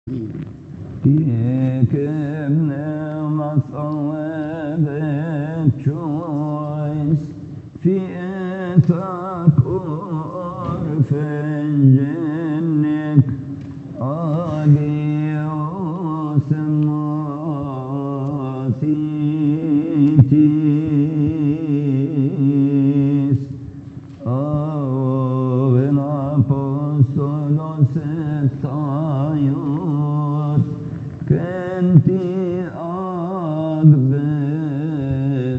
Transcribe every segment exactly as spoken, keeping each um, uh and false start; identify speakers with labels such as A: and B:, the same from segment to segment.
A: كيكمنا مصوبة choice في إثاك أرف جنك آبي وسماسيتيس أو إن أبوستولوس الطايوت كنتي أقبل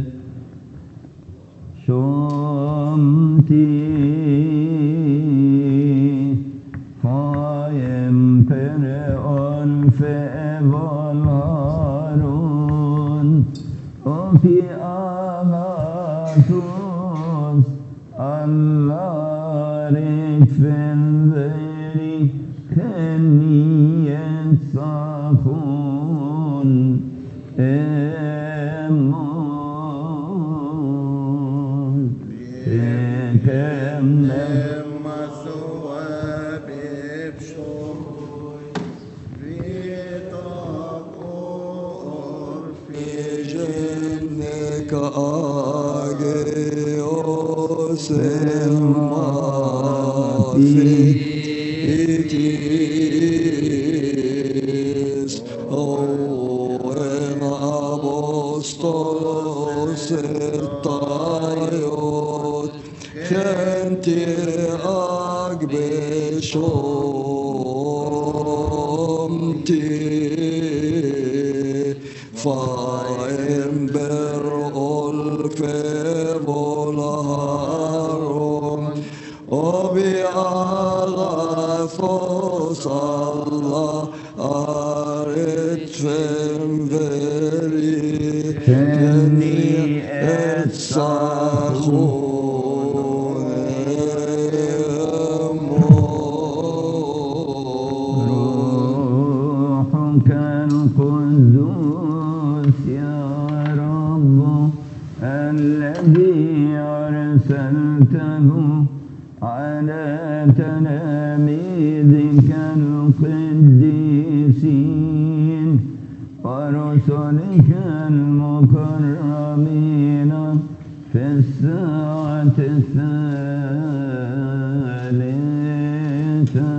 A: شمتي فايم فرعون فأبالهارون وفي أغاثوس الله رتفنبري خنية صافون إمون كمنا
B: Semafitis, O en apostolos etaiot, gentir agbeshomti, faem ber olfe volaharom, obi agafos Allah aret femveri keni et sachon
A: روحك القدوس يا رب الذي أرسلته على تلاميذك القديسين ورسلك المكرمين في الساعة الثالثة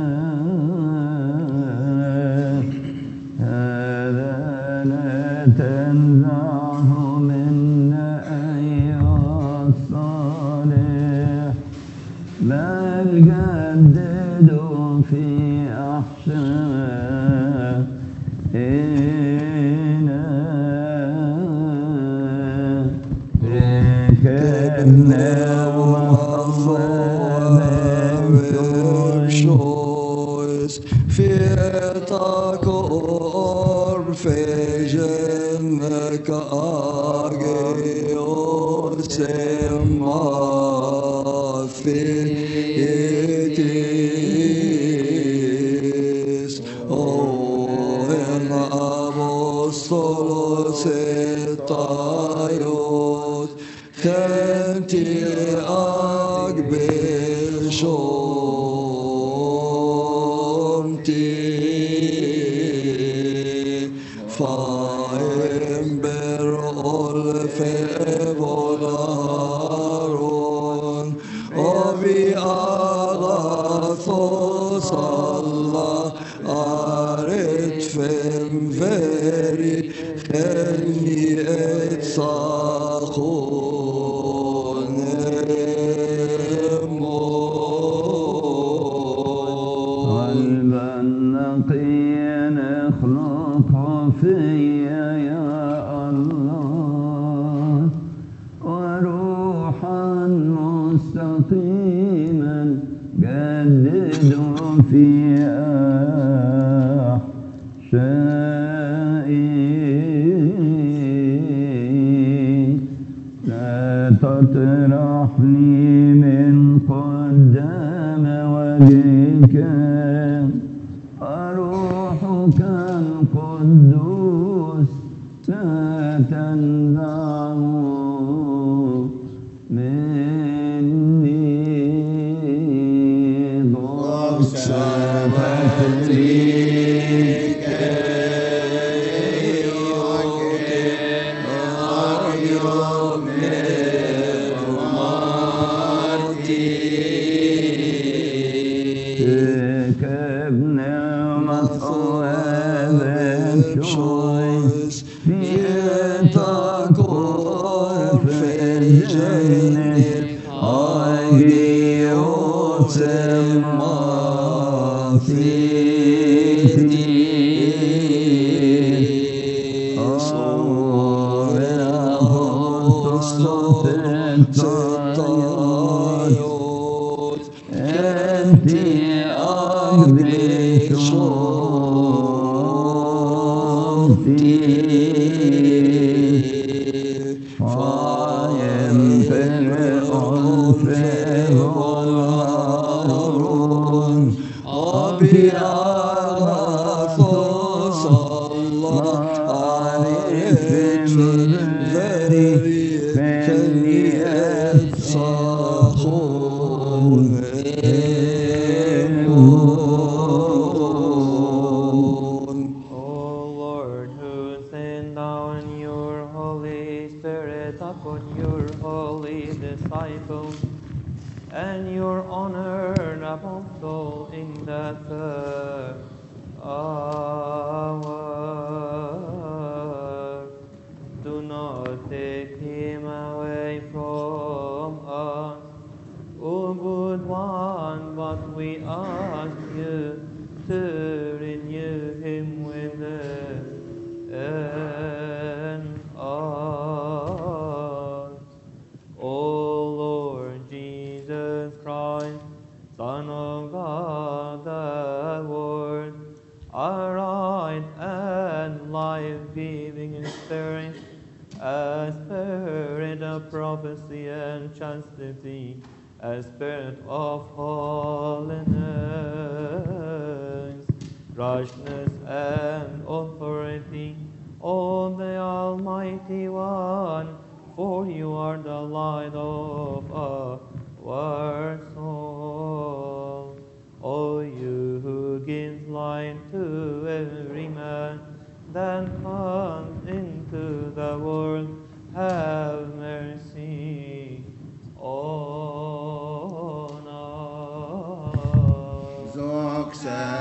A: هذا لا تنزعه منا أيها الصالح بل جددوا في أحشائنا ركبنا
B: Shows fietak or fejenek ageor semafitis o en apostolos etaiot gentir agbeshomti faem ber olfe volaharon obi agathos Allah aret femveri cheni et sachon
A: قلبا نقيا اخلق فيا يا الله وروحا مستقيما جدد في أحشائي لا تطرحني من قدام وجهك روحك القدوس لا تنزعه مني ضبط فتري
B: ثواب choice يتكور في الجنة أجيوت الماثيتي صور الأبوستول ستايوت أنت أقدي شوفتي فايم فرعون فرعون أبي أغاثوس الله عارف ذري فني أتصاخون
C: disciples and your honored apostle in the third hour. Do not take him away from us, O good one, but we ask you to renew him with us and us. O Lord Jesus Christ, Son of God, the Word, a right and life-giving Spirit, a spirit of prophecy and chastity, a spirit of holiness, righteousness and authority, O the Almighty One, for you are the light of our soul. O you who gives light to every man that comes into the world, have mercy on us.
D: Zoc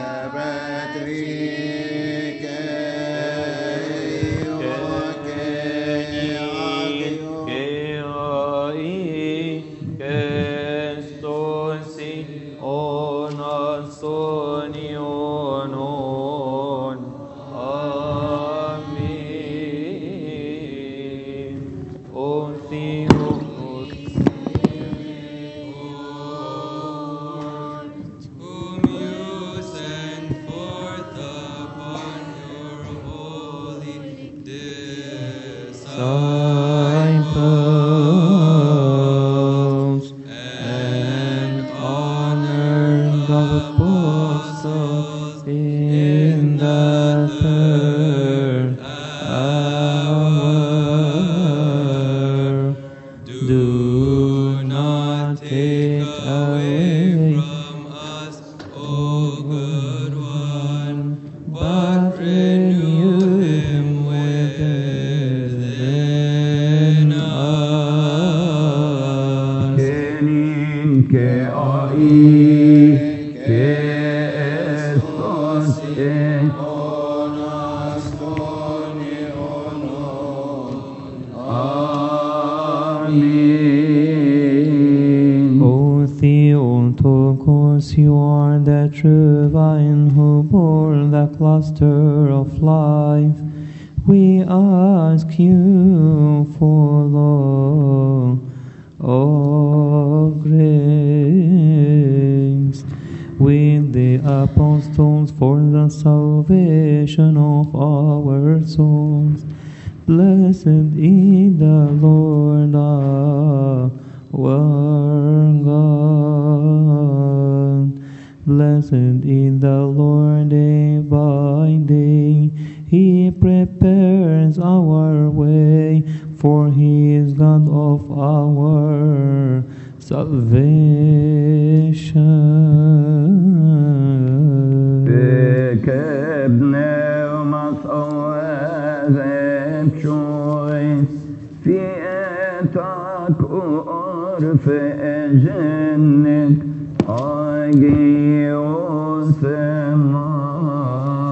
C: disciples and honored apostles in the third hour. Do not take away from us, O good one, but renew him within us.
A: Kenin ke ai ke estos e Amen.
C: O Theotokos, you are the true vine who bore the cluster of life. We ask you for law of grace with the apostles for the salvation of our souls. Blessed is the Lord our God. Blessed is the Lord day by day. He prepares our way, for he is God of our salvation.
A: Bekebne mas'awazem choice fi etak urf cennet agi o sema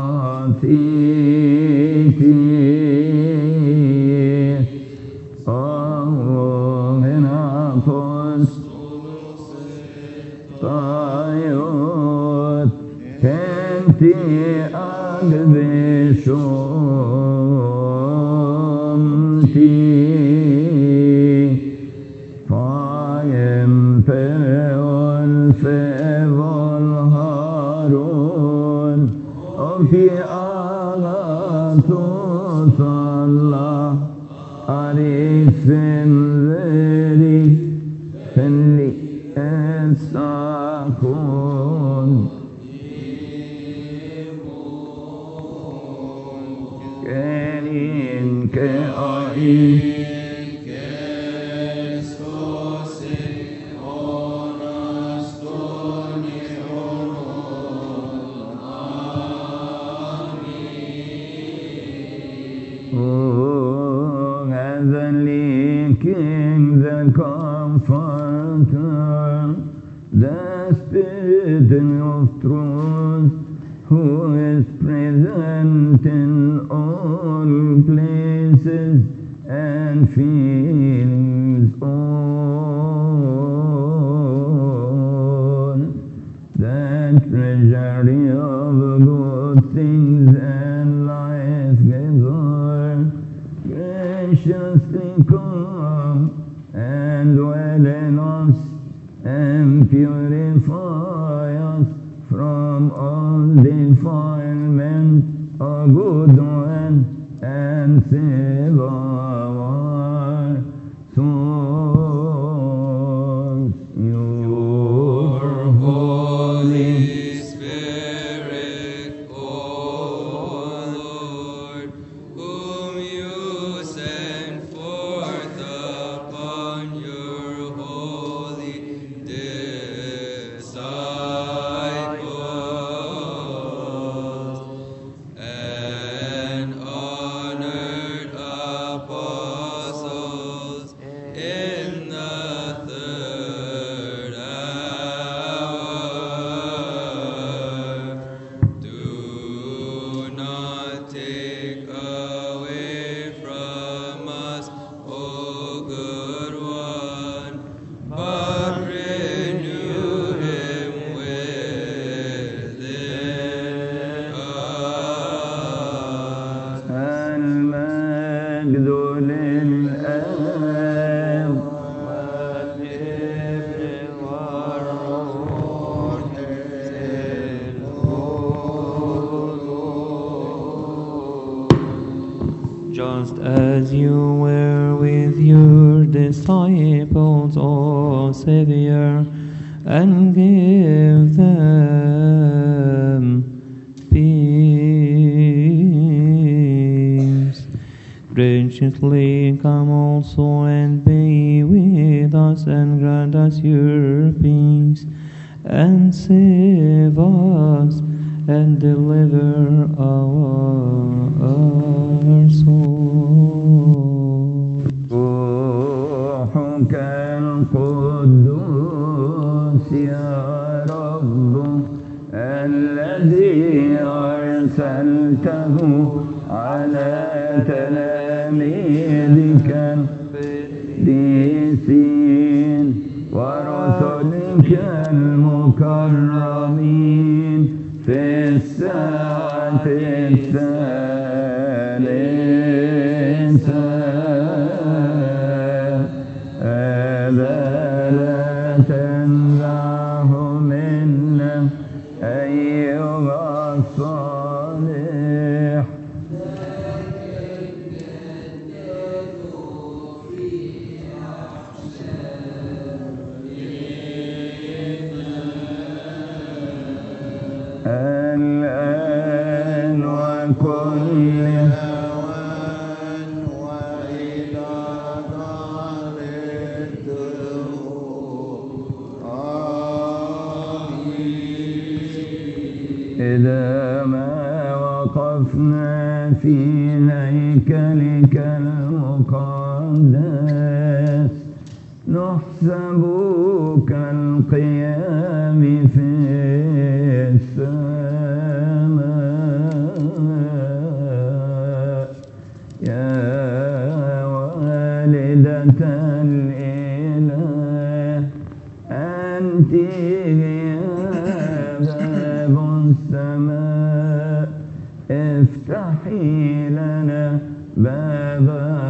C: Just as you were with your disciples, O Savior, and give them peace. Graciously come also and be with us, and grant us your peace, and save us, and deliver our, our souls.
A: روحك القدوس يا رب الذي أرسلته على تلاميذك القديسين ورسلك المكرمين في الساعة الثالثة هذا لا تنزعه منا أيها الصالح الآن وكل
B: أوان وإلى دار الدهور آمين.
A: إذا ما وقفنا في هيكلك المقدس نحسب كالقيام في السماء افتحي لنا باب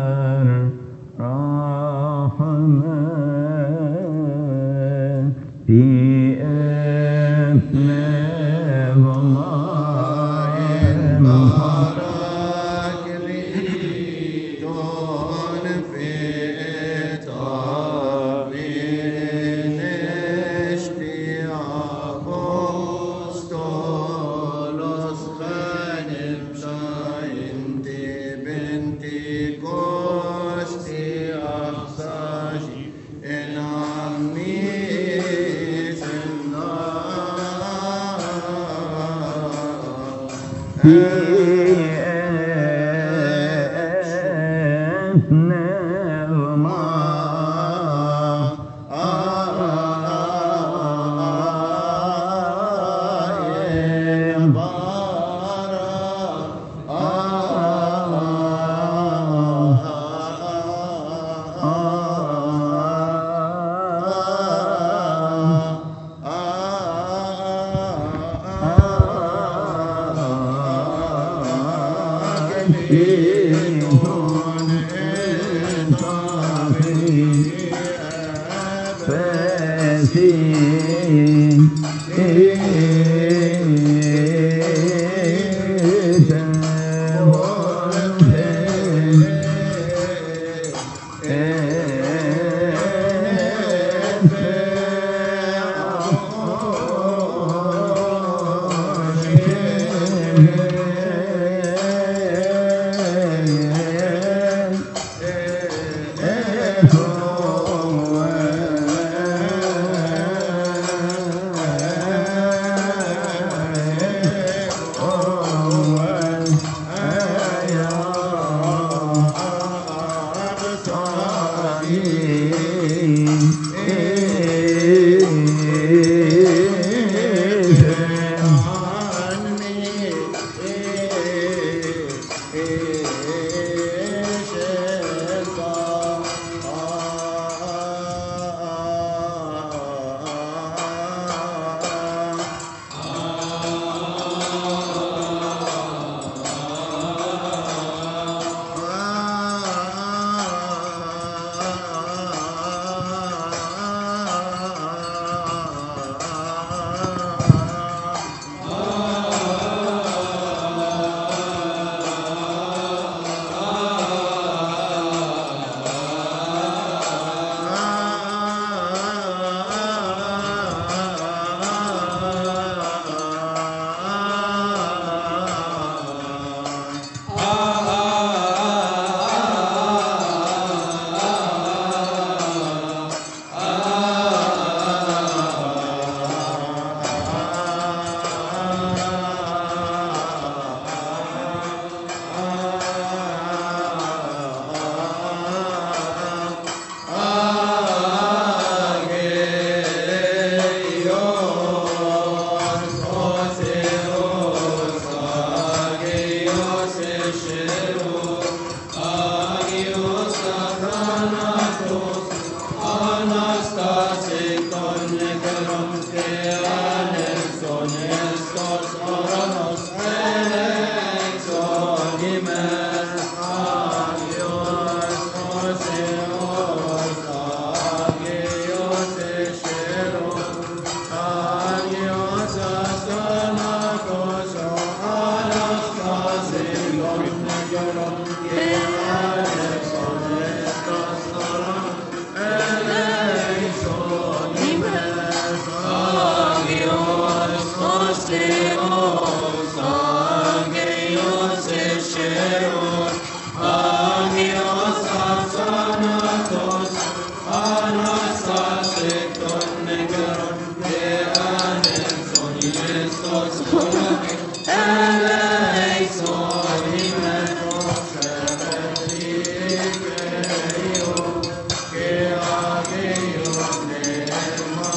A: الرحمة في ابن الله
B: مبارك لي دون في طابين اشتياق أبسطولوس خانم شاينتي بنتي كوستي أخساشي إن عمي
A: في أثنى الماء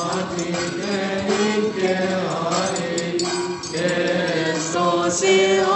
D: See